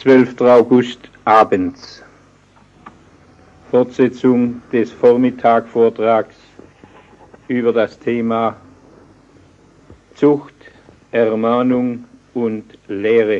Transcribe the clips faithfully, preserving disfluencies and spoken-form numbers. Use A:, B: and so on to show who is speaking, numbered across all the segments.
A: zwölfter August abends. Fortsetzung des Vormittagvortrags über das Thema Zucht, Ermahnung und Lehre.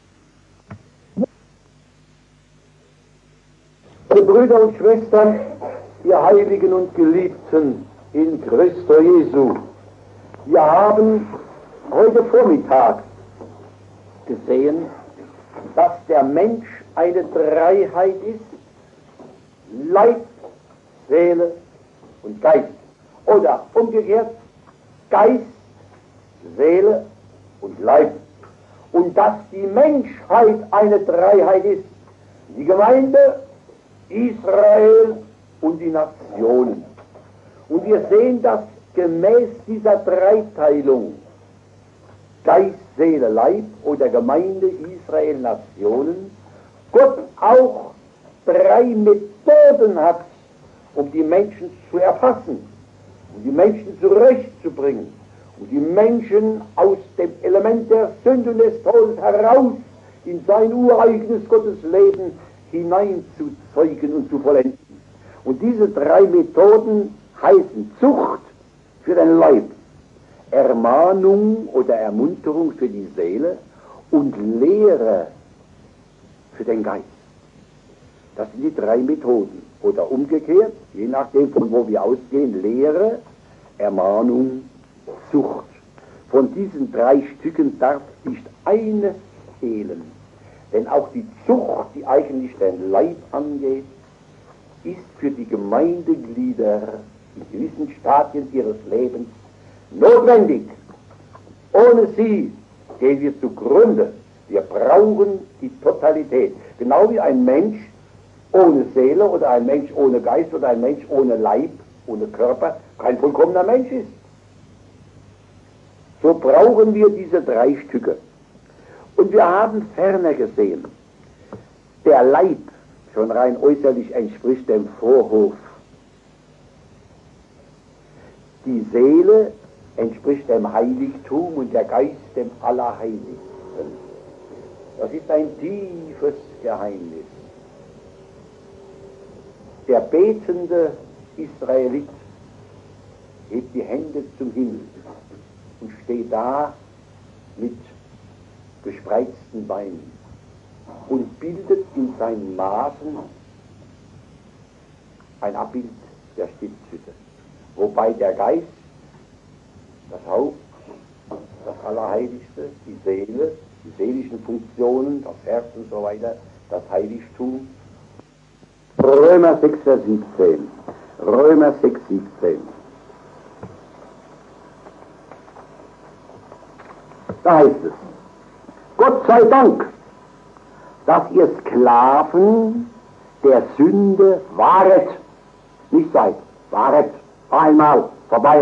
B: Meine Brüder und Schwestern, ihr Heiligen und Geliebten in Christo Jesu, wir haben heute Vormittag gesehen, dass der Mensch eine Dreiheit ist: Leib, Seele und Geist. Oder umgekehrt, Geist, Seele und Leib. Und dass die Menschheit eine Dreiheit ist: die Gemeinde, Israel und die Nationen. Und wir sehen, dass gemäß dieser Dreiteilung Geist, Seele, Leib oder Gemeinde, Israel, Nationen, Gott auch drei Methoden hat, um die Menschen zu erfassen, um die Menschen zurechtzubringen, um die Menschen aus dem Element der Sünde und des Todes heraus in sein ureigenes Gottesleben hineinzuzeugen und zu vollenden. Und diese drei Methoden heißen Zucht für den Leib, Ermahnung oder Ermunterung für die Seele und Lehre für den Geist. Das sind die drei Methoden. Oder umgekehrt, je nachdem von wo wir ausgehen, Lehre, Ermahnung, Zucht. Von diesen drei Stücken darf nicht eines fehlen. Denn auch die Zucht, die eigentlich den Leib angeht, ist für die Gemeindeglieder in gewissen Stadien ihres Lebens notwendig. Ohne sie gehen wir zugrunde. Wir brauchen die Totalität. Genau wie ein Mensch ohne Seele oder ein Mensch ohne Geist oder ein Mensch ohne Leib, ohne Körper kein vollkommener Mensch ist. So brauchen wir diese drei Stücke. Und wir haben ferner gesehen, der Leib schon rein äußerlich entspricht dem Vorhof. Die Seele entspricht dem Heiligtum und der Geist dem Allerheiligsten. Das ist ein tiefes Geheimnis. Der betende Israelit hebt die Hände zum Himmel und steht da mit gespreizten Beinen und bildet in seinen Maßen ein Abbild der Stiftshütte, wobei der Geist, das Haupt, das Allerheiligste, die Seele, die seelischen Funktionen, das Herz und so weiter, das Heiligtum. Römer sechs, Vers siebzehn. Römer sechs, siebzehn. Da heißt es: Gott sei Dank, dass ihr Sklaven der Sünde waret. Nicht seid, waret. Einmal, vorbei.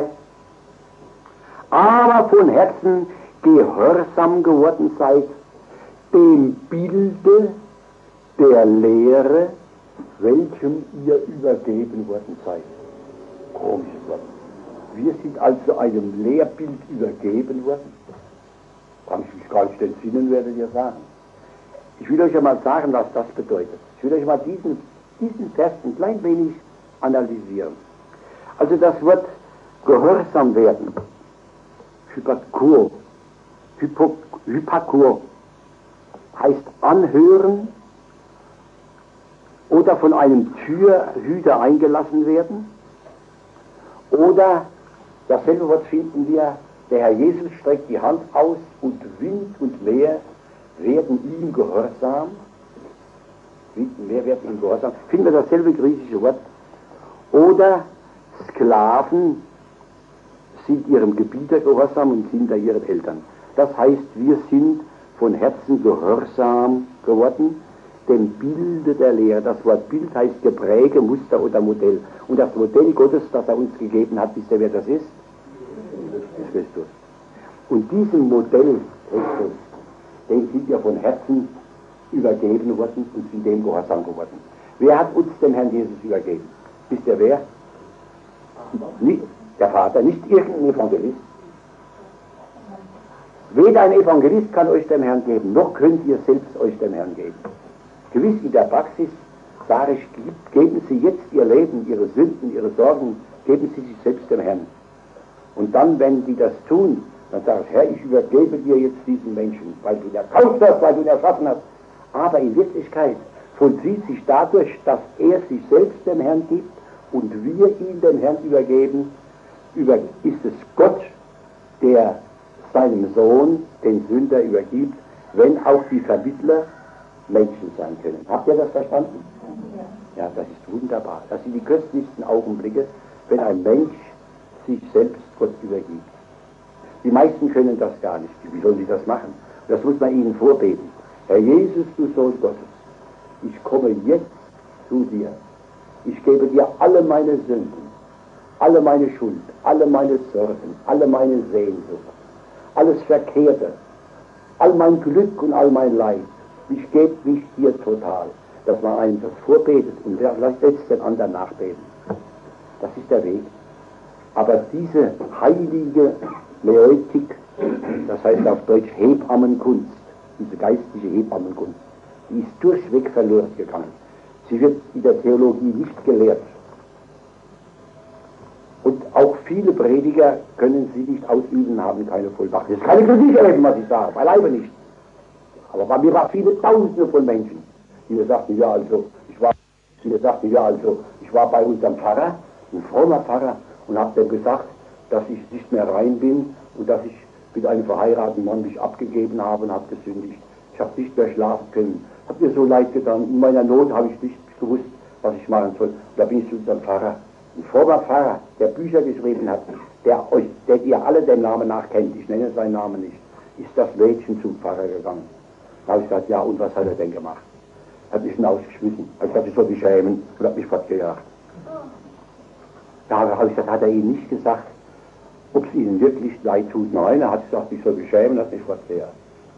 B: Aber von Herzen gehorsam geworden seid dem Bilde der Lehre, welchem ihr übergeben worden seid. Komisches Wort. Wir sind also einem Lehrbild übergeben worden. Kann ich mich gar nicht entsinnen, werdet ihr sagen. Ich will euch einmal sagen, was das bedeutet. Ich will euch mal diesen, diesen Vers ein klein wenig analysieren. Also das Wort gehorsam werden, Hypakur, Hypo, Hypakur, heißt anhören oder von einem Türhüter eingelassen werden. Oder dasselbe Wort finden wir: Der Herr Jesus streckt die Hand aus und Wind und Meer werden ihm gehorsam. Wind und Meer werden ihm gehorsam. Finden wir dasselbe griechische Wort. Oder Sklaven sind ihrem Gebieter gehorsam und sind da ihren Eltern. Das heißt, wir sind von Herzen gehorsam geworden, dem Bilde der Lehre. Das Wort Bild heißt Gepräge, Muster oder Modell. Und das Modell Gottes, das er uns gegeben hat, wisst ihr, wer das ist? Das ist Christus. Und diesem Modell Christus, dem sind wir von Herzen übergeben worden und sind dem gehorsam geworden. Wer hat uns den Herrn Jesus übergeben? Wisst ihr wer? Nicht der Vater, nicht irgendein Evangelist. Weder ein Evangelist kann euch dem Herrn geben, noch könnt ihr selbst euch dem Herrn geben. Gewiss in der Praxis sage ich, geben Sie jetzt Ihr Leben, Ihre Sünden, Ihre Sorgen, geben Sie sich selbst dem Herrn. Und dann, wenn die das tun, dann sage ich, Herr, ich übergebe dir jetzt diesen Menschen, weil du ihn erkauft hast, weil du ihn erschaffen hast. Aber in Wirklichkeit vollzieht sich dadurch, dass er sich selbst dem Herrn gibt und wir ihn dem Herrn übergeben, über, ist es Gott, der seinem Sohn den Sünder übergibt, wenn auch die Vermittler Menschen sein können. Habt ihr das verstanden? Ja, das ist wunderbar. Das sind die köstlichsten Augenblicke, wenn ein Mensch sich selbst Gott übergibt. Die meisten können das gar nicht. Wie sollen sie das machen? Das muss man ihnen vorbeten. Herr Jesus, du Sohn Gottes, ich komme jetzt zu dir. Ich gebe dir alle meine Sünden, alle meine Schuld, alle meine Sorgen, alle meine Sehnsucht, alles Verkehrte, all mein Glück und all mein Leid. Ich gebe mich dir total. Dass man einen das vorbetet und vielleicht jetzt den anderen nachbeten. Das ist der Weg. Aber diese heilige Mäeutik, das heißt auf Deutsch Hebammenkunst, diese geistliche Hebammenkunst, die ist durchweg verloren gegangen. Sie wird in der Theologie nicht gelehrt. Und auch viele Prediger können sie nicht ausüben, haben keine Vollmacht. Das ist keine Kritik erleben, was ich sage, beileibe nicht. Aber bei mir waren viele Tausende von Menschen, die mir sagten, ja also, ich war, die mir sagten, ja also, ich war bei unserem Pfarrer, ein frommer Pfarrer, und habe dem gesagt, dass ich nicht mehr rein bin und dass ich mit einem verheirateten Mann mich abgegeben habe und habe gesündigt. Ich habe nicht mehr schlafen können. Hat mir so leid getan. In meiner Not habe ich nicht gewusst, was ich machen soll. Und da bin ich zu unserem Pfarrer, ein frommer Pfarrer, der Bücher geschrieben hat, der euch, der ihr alle den Namen nachkennt, ich nenne seinen Namen nicht, ist das Mädchen zum Pfarrer gegangen. Da habe ich gesagt, ja, und was hat er denn gemacht? Hat mich hinausgeschmissen. Ich habe gesagt, ich soll mich schämen und hat mich fortgejagt. Da habe ich gesagt, hat er Ihnen nicht gesagt, ob es Ihnen wirklich leid tut? Nein, er hat gesagt, ich soll mich schämen, hat mich fortgejagt.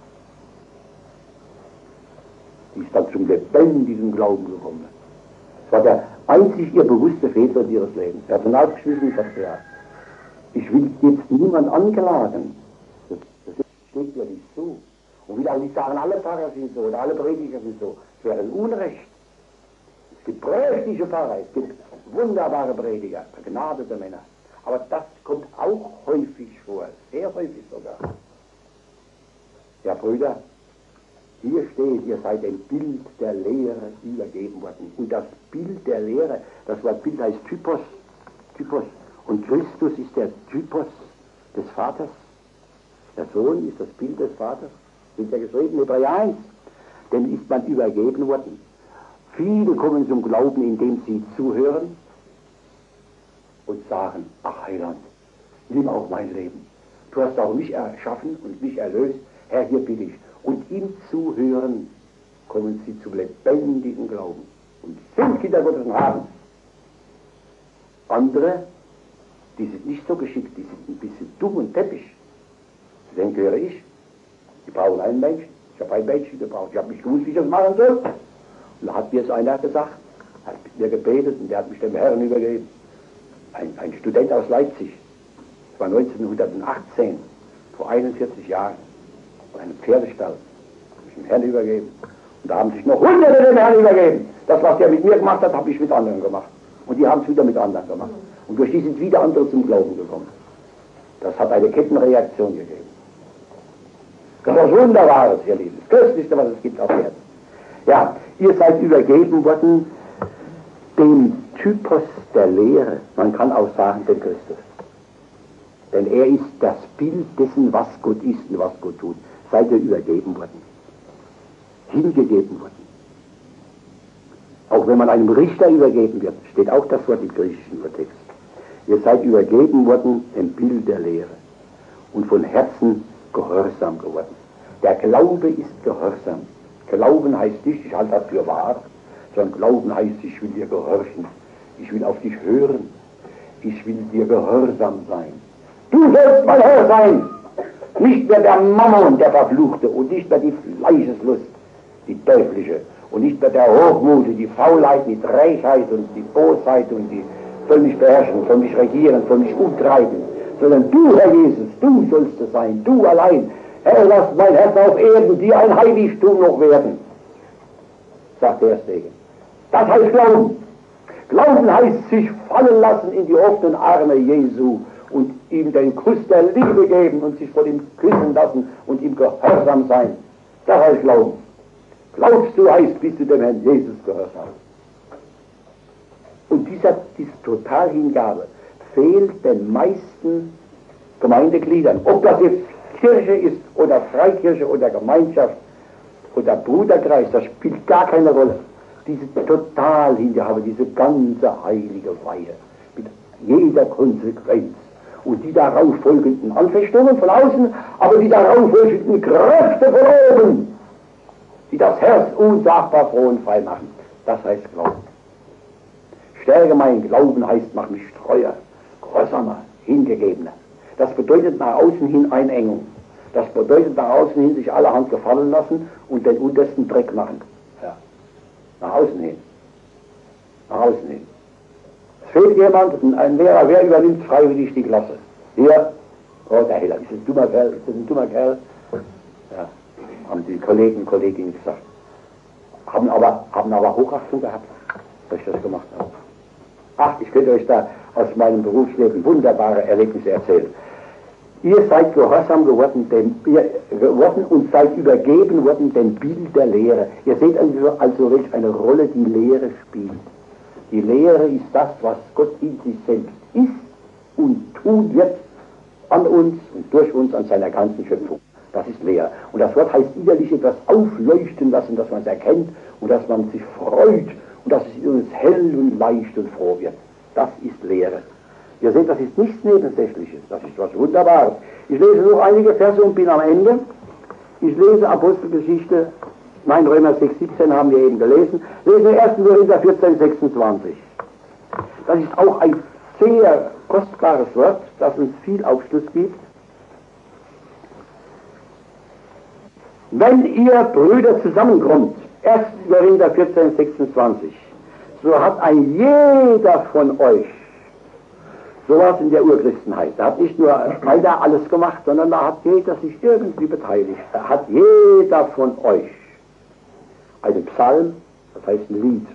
B: Die ist dann zum lebendigen Glauben gekommen. Das war der einzig ihr bewusste Fehler ihres Lebens. Er hat ihn ausgeschmissen und fortgejagt. Ich will jetzt niemand anklagen. Das, das steht ja nicht so. Und will auch nicht sagen, alle Pfarrer sind so oder alle Prediger sind so. Es wäre ein Unrecht. Es gibt prächtige Pfarrer, es gibt wunderbare Prediger, begnadete Männer. Aber das kommt auch häufig vor, sehr häufig sogar. Ja, Brüder, hier steht, ihr seid dem Bild der Lehre übergeben worden. Und das Bild der Lehre, das Wort Bild heißt Typos, Typos. Und Christus ist der Typos des Vaters. Der Sohn ist das Bild des Vaters. Steht ja geschrieben, Hebräer eins. Denn ist man übergeben worden. Viele kommen zum Glauben, indem sie zuhören und sagen, ach Heiland, nimm auch mein Leben. Du hast auch mich erschaffen und mich erlöst. Herr, hier bin ich. Und im Zuhören kommen sie zum lebendigen Glauben und sind Kinder Gottes und haben. Andere, die sind nicht so geschickt, die sind ein bisschen dumm und täppig. Den gehöre ich. Die brauchen einen Menschen. Ich habe einen Menschen gebraucht. Ich habe mich gewusst, wie ich das machen soll. Und da hat mir jetzt einer gesagt, hat mit mir gebetet und der hat mich dem Herrn übergeben. Ein, ein Student aus Leipzig. Das war neunzehnhundertachtzehn, vor einundvierzig Jahren. Bei einem Pferdestall. Habe ich dem Herrn übergeben. Und da haben sich noch Hunderte dem Herrn übergeben. Das, was der mit mir gemacht hat, habe ich mit anderen gemacht. Und die haben es wieder mit anderen gemacht. Und durch die sind wieder andere zum Glauben gekommen. Das hat eine Kettenreaktion gegeben. Das ist was Wunderbares, ihr Lieben. Das Köstlichste, was es gibt auf Erden. Ja, ihr seid übergeben worden dem Typos der Lehre. Man kann auch sagen, den Christus. Denn er ist das Bild dessen, was Gott ist und was Gott tut. Seid ihr übergeben worden. Hingegeben worden. Auch wenn man einem Richter übergeben wird, steht auch das Wort im griechischen Urtext. Ihr seid übergeben worden dem Bild der Lehre und von Herzen gehorsam geworden. Der Glaube ist gehorsam. Glauben heißt nicht, ich halte das für wahr, sondern Glauben heißt, ich will dir gehorchen. Ich will auf dich hören. Ich will dir gehorsam sein. Du sollst mein Herr sein. Nicht mehr der Mammon, der Verfluchte, und nicht mehr die Fleischeslust, die teuflische, und nicht mehr der Hochmut, die Faulheit, die Trägheit und die Bosheit und die soll mich beherrschen, soll mich regieren, soll mich umtreiben, sondern du, Herr Jesus, du sollst es sein, du allein. Herr, lass mein Herz auf Erden, die ein Heiligtum noch werden, sagt der Segen. Das heißt Glauben. Glauben heißt sich fallen lassen in die offenen Arme Jesu und ihm den Kuss der Liebe geben und sich vor ihm küssen lassen und ihm gehorsam sein. Das heißt Glauben. Glaubst du, heißt, bist du dem Herrn Jesus gehorsam. Und dieser, diese Totalhingabe fehlt den meisten Gemeindegliedern. Ob das jetzt Kirche ist oder Freikirche oder Gemeinschaft oder Bruderkreis, das spielt gar keine Rolle. Diese Totalhingabe, diese ganze heilige Weihe mit jeder Konsequenz und die darauf folgenden Anfechtungen von außen, aber die darauf folgenden Kräfte von oben, die das Herz unsagbar froh und frei machen. Das heißt Glauben. Stärke mein Glauben heißt, mach mich treuer, gehorsamer, hingegebener. Das bedeutet nach außen hin Einengung. Das bedeutet nach außen hin sich allerhand gefallen lassen und den untersten Dreck machen. Ja. Nach außen hin. Nach außen hin. Es fehlt jemand, ein Lehrer, wer übernimmt freiwillig die Klasse? Hier, oh, der Heller, ist das ein dummer Kerl, ist das ein dummer Kerl? Ja, haben die Kollegen und Kolleginnen gesagt. Haben aber, haben aber Hochachtung gehabt, dass ich das gemacht habe. Ach, ich könnte euch da aus meinem Berufsleben wunderbare Erlebnisse erzählen. Ihr seid gehorsam geworden, dem, ihr geworden und seid übergeben worden dem Bild der Lehre. Ihr seht also, also welch eine Rolle die Lehre spielt. Die Lehre ist das, was Gott in sich selbst ist und tun wird an uns und durch uns, an seiner ganzen Schöpfung. Das ist Lehre. Und das Wort heißt innerlich etwas aufleuchten lassen, dass man es erkennt und dass man sich freut und dass es in uns hell und leicht und froh wird. Das ist Lehre. Ihr seht, das ist nichts Nebensächliches, das ist was Wunderbares. Ich lese noch einige Verse und bin am Ende. Ich lese Apostelgeschichte, nein, Römer sechs, siebzehn haben wir eben gelesen. Lese ersten Korinther vierzehn, sechsundzwanzig. Das ist auch ein sehr kostbares Wort, das uns viel Aufschluss gibt. Wenn ihr Brüder zusammenkommt, ersten Korinther vierzehn, sechsundzwanzig, so hat ein jeder von euch sowas in der Urchristenheit. Da hat nicht nur einer alles gemacht, sondern da hat jeder sich irgendwie beteiligt. Da hat jeder von euch einen Psalm, das heißt ein Lied,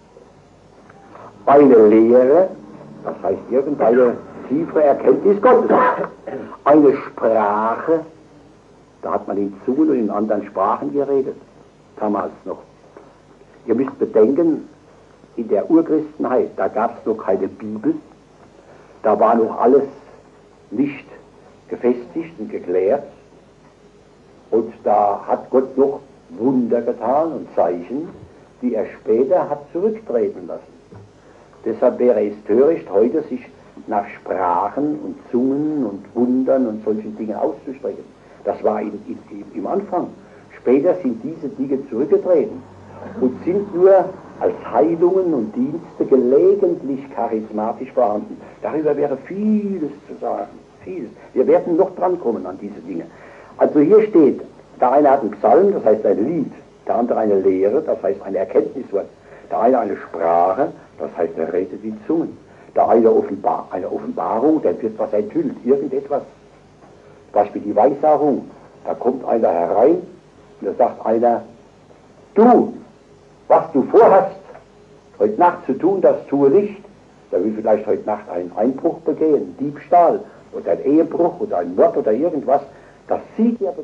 B: eine Lehre, das heißt irgendeine tiefere Erkenntnis Gottes, eine Sprache, da hat man in Zungen und in anderen Sprachen geredet, damals noch. Ihr müsst bedenken, in der Urchristenheit, da gab es noch keine Bibel, da war noch alles nicht gefestigt und geklärt und da hat Gott noch Wunder getan und Zeichen, die er später hat zurücktreten lassen. Deshalb wäre es töricht, heute sich nach Sprachen und Zungen und Wundern und solchen Dingen auszustrecken. Das war in, in, im Anfang. Später sind diese Dinge zurückgetreten und sind nur als Heilungen und Dienste gelegentlich charismatisch vorhanden. Darüber wäre vieles zu sagen, vieles. Wir werden noch drankommen an diese Dinge. Also hier steht, der eine hat einen Psalm, das heißt ein Lied, der andere eine Lehre, das heißt ein Erkenntniswort, der eine eine Sprache, das heißt er redet in Zungen, der eine Offenbar, eine Offenbarung, der wird was enthüllt, irgendetwas. Zum Beispiel die Weissagung, da kommt einer herein und da sagt einer, du, was du vorhast, heute Nacht zu tun, das tue nicht. Der will vielleicht heute Nacht einen Einbruch begehen, Diebstahl oder ein Ehebruch oder ein Mord oder irgendwas. Das sieht er.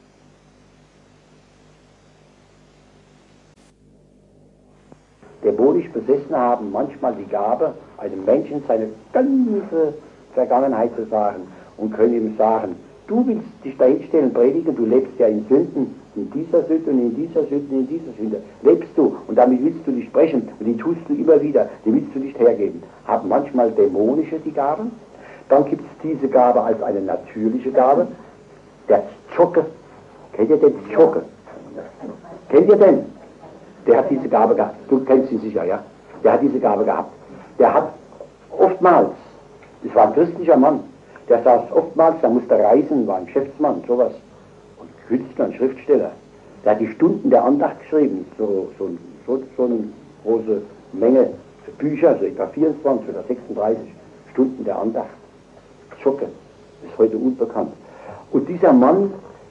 B: Dämonisch Besessene haben manchmal die Gabe, einem Menschen seine ganze Vergangenheit zu sagen und können ihm sagen, du willst dich dahinstellen und predigen, du lebst ja in Sünden, in dieser Sünde und in dieser Sünde und in dieser Sünde. Lebst du und damit willst du nicht sprechen und die tust du immer wieder, die willst du nicht hergeben. Haben manchmal dämonische die Gaben, dann gibt es diese Gabe als eine natürliche Gabe. Der Zschocke, kennt ihr den Zschocke? Kennt ihr den? Der hat diese Gabe gehabt, du kennst ihn sicher, ja? Der hat diese Gabe gehabt. Der hat oftmals, das war ein christlicher Mann, der saß oftmals, der musste reisen, war ein Geschäftsmann, sowas. Und Künstler, ein Schriftsteller. Der hat die Stunden der Andacht geschrieben, so, so, so, so eine große Menge Bücher, so etwa vierundzwanzig oder sechsunddreißig Stunden der Andacht. Schocke, ist heute unbekannt. Und dieser Mann,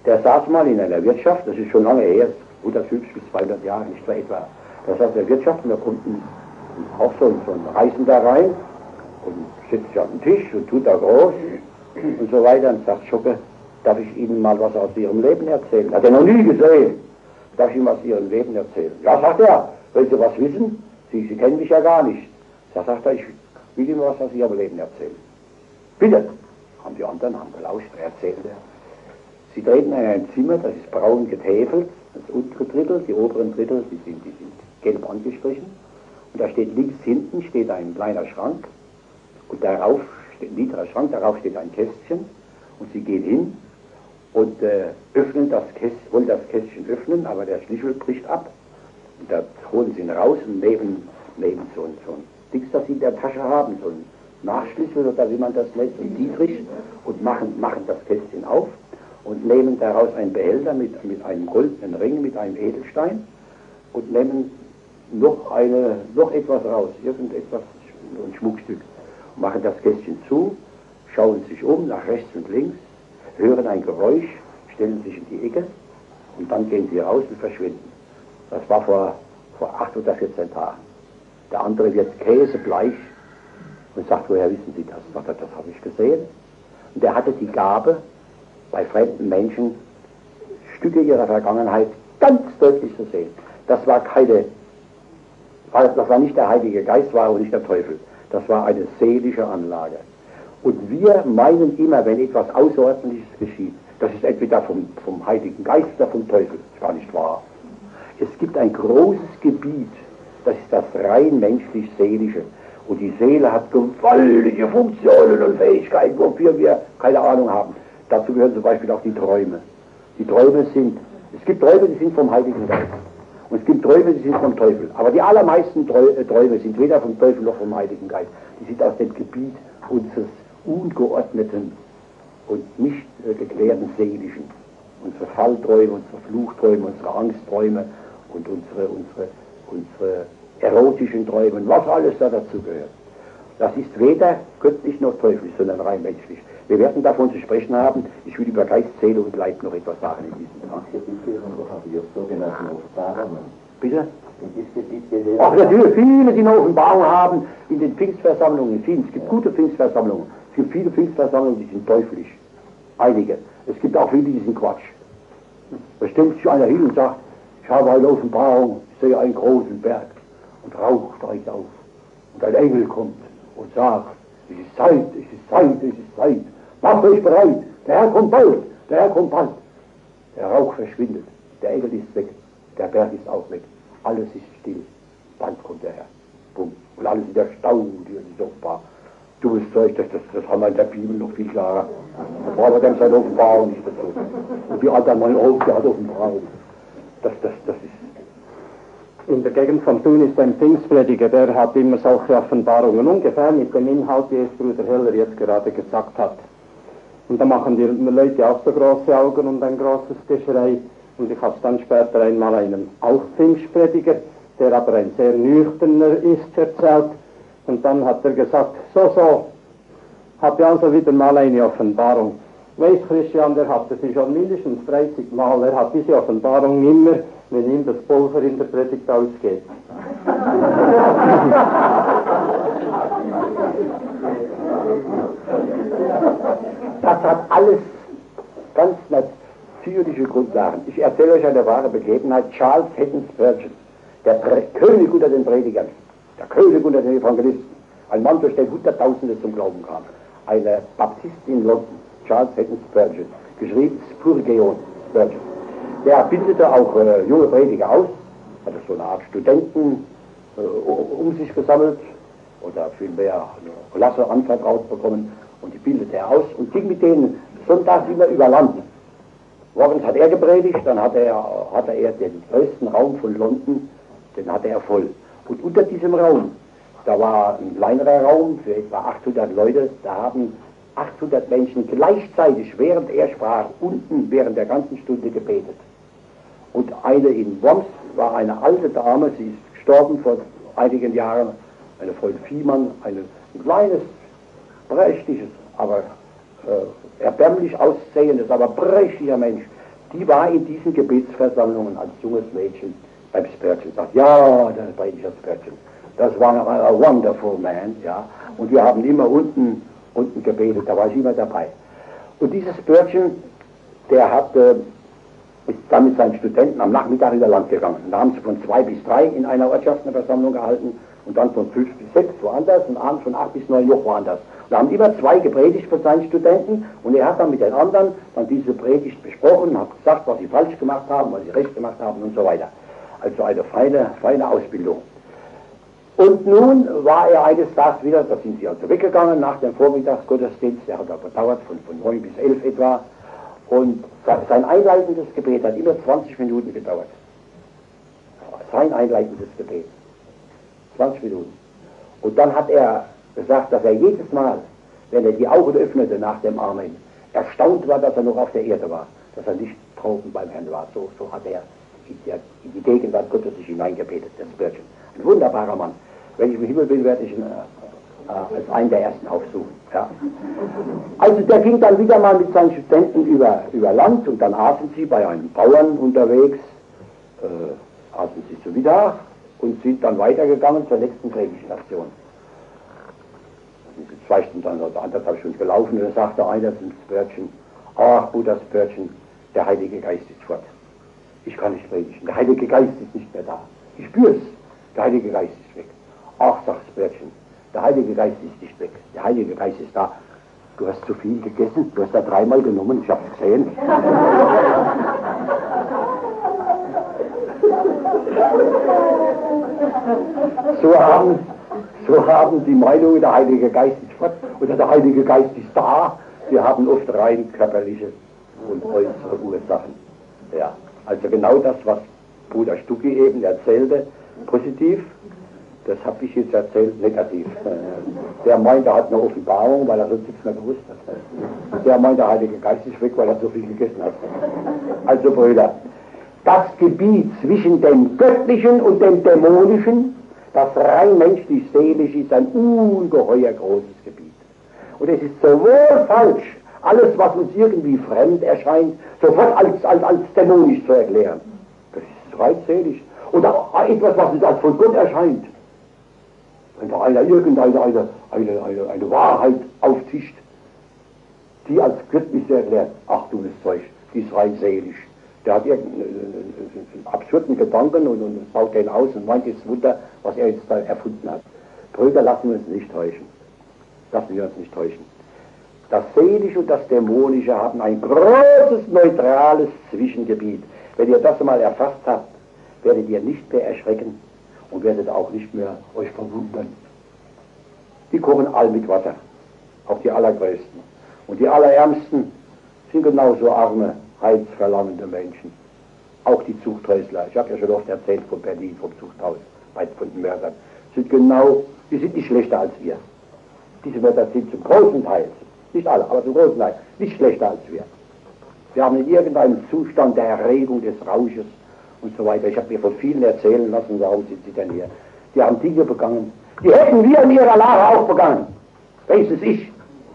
B: Der saß mal in einer Wirtschaft, das ist schon lange her, hundertfünfzig bis zweihundert Jahre, nicht so etwa. Der saß in der Wirtschaft und da kommt ein, auch so, so ein Reisender rein und sitzt sich an den Tisch und tut da groß und so weiter und sagt, Schocke, darf ich Ihnen mal was aus Ihrem Leben erzählen? Hat er noch nie gesehen. Darf ich Ihnen was aus Ihrem Leben erzählen? Ja, sagt er, wollen Sie was wissen? Sie, Sie kennen mich ja gar nicht. Da sagt er, ich will Ihnen was aus Ihrem Leben erzählen. Bitte. Haben die anderen, haben gelauscht, er erzählt er. Sie treten in ein Zimmer, das ist braun getäfelt, das untere Drittel, die oberen Drittel, die sind, die sind gelb angestrichen. Und da steht links hinten steht ein kleiner Schrank und darauf steht ein niederer Schrank, darauf steht ein Kästchen und sie gehen hin und äh, öffnen das Kästchen, wollen das Kästchen öffnen, aber der Schlüssel bricht ab. Und da holen sie ihn raus und nehmen, nehmen so ein, so ein Dings, das sie in der Tasche haben, so ein Nachschlüssel oder wie man das nennt, so ein Dietrich, und machen, machen das Kästchen auf und nehmen daraus einen Behälter mit, mit einem goldenen Ring, mit einem Edelstein und nehmen noch, eine, noch etwas raus, irgendetwas, ein Schmuckstück, und machen das Kästchen zu, schauen sich um nach rechts und links, hören ein Geräusch, stellen sich in die Ecke und dann gehen sie raus und verschwinden. Das war vor, vor acht oder vierzehn Tagen. Der andere wird käsebleich und sagt, woher wissen Sie das? Sagt er, das habe ich gesehen. Und er hatte die Gabe, bei fremden Menschen Stücke ihrer Vergangenheit ganz deutlich zu sehen. Das war keine, das war nicht der Heilige Geist, war auch nicht der Teufel. Das war eine seelische Anlage. Und wir meinen immer, wenn etwas Außerordentliches geschieht, das ist entweder vom, vom Heiligen Geist oder vom Teufel. Das ist gar nicht wahr. Es gibt ein großes Gebiet, das ist das rein menschlich-seelische. Und die Seele hat gewaltige Funktionen und Fähigkeiten, wofür wir keine Ahnung haben. Dazu gehören zum Beispiel auch die Träume. Die Träume sind, es gibt Träume, die sind vom Heiligen Geist. Und es gibt Träume, die sind vom Teufel. Aber die allermeisten Träume sind weder vom Teufel noch vom Heiligen Geist. Die sind aus dem Gebiet unseres ungeordneten und nicht äh, geklärten Seelischen. Unsere Fallträume, unsere Fluchträume, unsere Angstträume und unsere, unsere, unsere erotischen Träume, was alles da dazu gehört. Das ist weder göttlich noch teuflisch, sondern rein menschlich. Wir werden davon zu sprechen haben. Ich will über Geist, Seele und Leib noch etwas sagen in diesem Tag. Bitte? Ach, natürlich, viele, die eine Offenbarung haben in den Pfingstversammlungen. Viele. Es gibt gute Pfingstversammlungen. Es gibt viele Pfingstversammlungen, die sind teuflisch. Einige. Es gibt auch viele, die sind Quatsch. Da stellt sich einer hin und sagt, ich habe eine Offenbarung, ich sehe einen großen Berg und Rauch steigt auf. Und ein Engel kommt und sagt, es ist Zeit, es ist Zeit, es ist Zeit. Macht euch bereit, der Herr kommt bald, der Herr kommt bald. Der Rauch verschwindet, der Engel ist weg, der Berg ist auch weg. Alles ist still, bald kommt der Herr. Bumm. Und alles in der Staunen, die ist offenbar. Dummes Zeug, das, das, das haben wir in der Bibel noch viel klarer. Da brauchen wir dann seine Offenbarung nicht dazu. Und die anderen meinen, oh, der hat Offenbarung. Das, das, das ist...
C: In der Gegend von Thun ist ein Pfingstprediger, der hat immer solche Offenbarungen, ungefähr mit dem Inhalt, wie es Bruder Heller jetzt gerade gesagt hat. Und da machen die Leute auch so große Augen und ein großes Geschrei. Und ich habe es dann später einmal einem auch Pfingstprediger, der aber ein sehr nüchterner ist, erzählt. Und dann hat er gesagt, so, so, habe ich also wieder mal eine Offenbarung. Weiß Christian, der hatte sie schon mindestens dreißig Mal, er hat diese Offenbarung immer, wenn ihm das Pulver in der Predigt ausgeht.
B: Das hat alles ganz natürliche Grundlagen. Ich erzähle euch eine wahre Begebenheit. Charles Haddon Spurgeon, der Pre König unter den Predigern, der König unter den Evangelisten, ein Mann, durch den Hunderttausende zum Glauben kamen, eine Baptist in London, Charles Haddon Spurgeon, geschrieben Spurgeon Spurgeon. Der bildete auch äh, junge Prediger aus, hatte so eine Art Studenten äh, um sich gesammelt oder vielmehr eine Klasse anvertraut bekommen und die bildete er aus und ging mit denen sonntags immer über Land. Morgens hat er gepredigt, dann hatte er, hatte er den größten Raum von London, den hatte er voll. Und unter diesem Raum, da war ein kleinerer Raum für etwa achthundert Leute, da haben achthundert Menschen gleichzeitig, während er sprach, unten während der ganzen Stunde gebetet. Und eine in Worms war eine alte Dame, sie ist gestorben vor einigen Jahren, eine Frau Viehmann, eine, ein kleines, prächtiges, aber äh, erbärmlich aussehendes, aber prächtiger Mensch. die war in diesen Gebetsversammlungen als junges Mädchen beim Spurgeon. Sagt, ja, das war dieser Spurgeon. Das war noch ein wonderful man, ja. Und wir haben immer unten, unten gebetet, da war ich immer dabei. Und dieses Spurgeon, der hat, äh, ist dann mit seinen Studenten am Nachmittag in der Land gegangen. Und da haben sie von zwei bis drei in einer Ortschaft eine Versammlung gehalten und dann von fünf bis sechs woanders und abends von acht bis neun noch woanders. Und da haben immer zwei gepredigt von seinen Studenten und er hat dann mit den anderen dann diese Predigt besprochen, hat gesagt, was sie falsch gemacht haben, was sie recht gemacht haben und so weiter. Also eine feine, feine Ausbildung. Und nun war er eines Tages wieder, da sind sie also weggegangen nach dem Vormittagsgottesdienst, der hat aber gedauert von, von neun bis elf etwa. Und sein einleitendes Gebet hat immer zwanzig Minuten gedauert. Sein einleitendes Gebet. zwanzig Minuten. Und dann hat er gesagt, dass er jedes Mal, wenn er die Augen öffnete nach dem Amen, erstaunt war, dass er noch auf der Erde war. Dass er nicht droben beim Herrn war. So, so hat er in die, in die Gegenwart Gottes sich hineingebetet, der Spurgeon. Ein wunderbarer Mann. Wenn ich im Himmel bin, werde ich ihn äh, als einen der ersten aufsuchen. Ja. Also der ging dann wieder mal mit seinen Studenten über, über Land und dann aßen sie bei einem Bauern unterwegs, äh, aßen sie zu Mittag und sind dann weitergegangen zur nächsten Prägestation. Zwei Stunden dann oder anderthalb Stunden gelaufen und da sagte einer zum Spurgeon, ach Bruder Spurgeon, der Heilige Geist ist fort. Ich kann nicht predigen, der Heilige Geist ist nicht mehr da. Ich spüre es, der Heilige Geist ist weg. Ach, sagt Spurgeon, der Heilige Geist ist nicht weg, der Heilige Geist ist da. Du hast zu viel gegessen, du hast da dreimal genommen, ich hab's gesehen. So haben, so haben die Meinungen, der Heilige Geist ist fort oder der Heilige Geist ist da. Wir haben oft rein körperliche und äußere Ursachen. Ja, also genau das, was Bruder Stucki eben erzählte, positiv, das habe ich jetzt erzählt, negativ. Der meint, er hat eine Offenbarung, weil er sonst nichts mehr gewusst hat. Der meint, der Heilige Geist ist weg, weil er so viel gegessen hat. Also Brüder, das Gebiet zwischen dem Göttlichen und dem Dämonischen, das rein menschlich-seelisch ist ein ungeheuer großes Gebiet. Und es ist sowohl falsch, alles was uns irgendwie fremd erscheint, sofort als, als, als dämonisch zu erklären. Das ist rein seelisch. Und auch etwas, was uns als von Gott erscheint. Wenn da einer irgendeine eine, eine, eine, eine Wahrheit auftischt, die als göttlich erklärt, ach du das Zeug, die ist rein seelisch. Der hat irgendeinen absurden Gedanken und, und baut den aus und meint jetzt Wunder, was er jetzt da erfunden hat. Brüder, lassen wir uns nicht täuschen. Lassen wir uns nicht täuschen. Das Seelische und das Dämonische haben ein großes, neutrales Zwischengebiet. Wenn ihr das mal erfasst habt, werdet ihr nicht mehr erschrecken und werdet auch nicht mehr euch verwundern. Die kochen all mit Wasser, auch die Allergrößten. Und die Allerärmsten sind genauso arme, heilsverlangende Menschen. Auch die Zuchthäusler, ich habe ja schon oft erzählt von Berlin, vom Zuchthaus, von den Mördern, sind genau, die sind nicht schlechter als wir. Diese Mörder sind zum großen Teil, nicht alle, aber zum großen Teil, nicht schlechter als wir. Wir haben in irgendeinem Zustand der Erregung, des Rausches und so weiter. Ich habe mir von vielen erzählen lassen, warum sind sie denn hier? Die haben Dinge begangen, die hätten wir in ihrer Lage auch begangen. Wenigstens ich.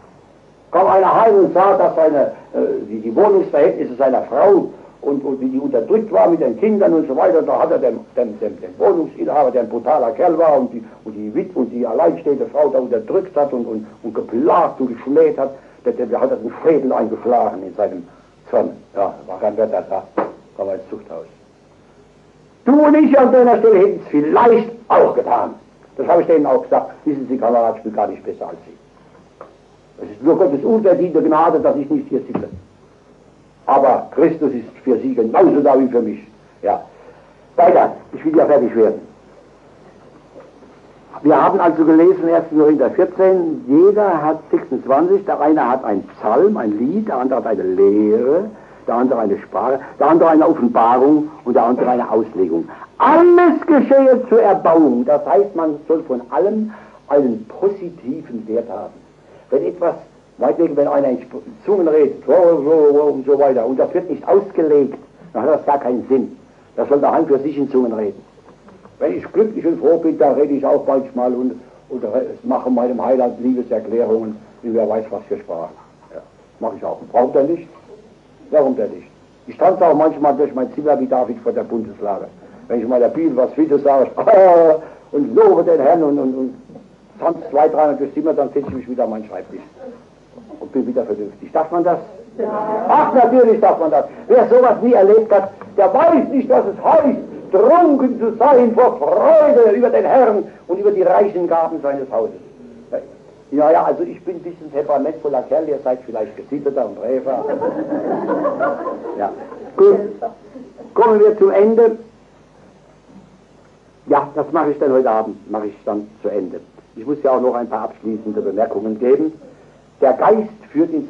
B: Kam einer heim und sah, dass seine, äh, die, die Wohnungsverhältnisse seiner Frau und, und wie die unterdrückt war mit den Kindern und so weiter, da hat er dem, dem, dem, dem Wohnungsinhaber, der ein brutaler Kerl war und die, und die Witwe und die alleinstehende Frau da unterdrückt hat und, und, und geplagt und geschmäht hat, der, der, der hat er den Schädel eingeschlagen in seinem Zorn. Ja, war kein Wetter da, kam er ins Zuchthaus. Du und ich an deiner Stelle hätten es vielleicht auch getan. Das habe ich denen auch gesagt. Wissen Sie, Kamerad, ich bin gar nicht besser als Sie. Es ist nur Gottes unverdiente Gnade, dass ich nicht hier sitze. Aber Christus ist für Sie genauso da wie für mich. Ja. Weiter, ich will ja fertig werden. Wir haben also gelesen, ersten Korinther vierzehn, jeder hat sechsundzwanzig, der eine hat ein Psalm, ein Lied, der andere hat eine Lehre, der andere eine Sprache, der andere eine Offenbarung und der andere eine Auslegung. Alles geschehe zur Erbauung, das heißt, man soll von allem einen positiven Wert haben. Wenn etwas, meinetwegen, wenn einer in Zungen redet, und so weiter, und das wird nicht ausgelegt, dann hat das gar keinen Sinn. Das soll daheim für sich in Zungen reden. Wenn ich glücklich und froh bin, da rede ich auch manchmal und, und mache meinem Heiland Liebeserklärungen, wie wer weiß was für Sprachen. Ja, mache ich auch. Braucht er nicht? Warum denn nicht? Ich tanze auch manchmal durch mein Zimmer wie David vor der Bundeslade. Wenn ich mal der Bibel was Friede sage, ich, oh, und lobe den Herrn und, und, und tanze zwei, dreimal durchs Zimmer, dann setze ich mich wieder an meinen Schreibtisch und bin wieder vernünftig. Darf man das? Ja. Ach, natürlich darf man das. Wer sowas nie erlebt hat, der weiß nicht, was es heißt, trunken zu sein vor Freude über den Herrn und über die reichen Gaben seines Hauses. Ja, ja, also ich bin ein bisschen temperamentvoller Kerl, ihr seid vielleicht gesitteter und reifer. Ja, gut. Kommen wir zum Ende. Ja, das mache ich dann heute Abend, mache ich dann zu Ende. Ich muss ja auch noch ein paar abschließende Bemerkungen geben. Der Geist führt ins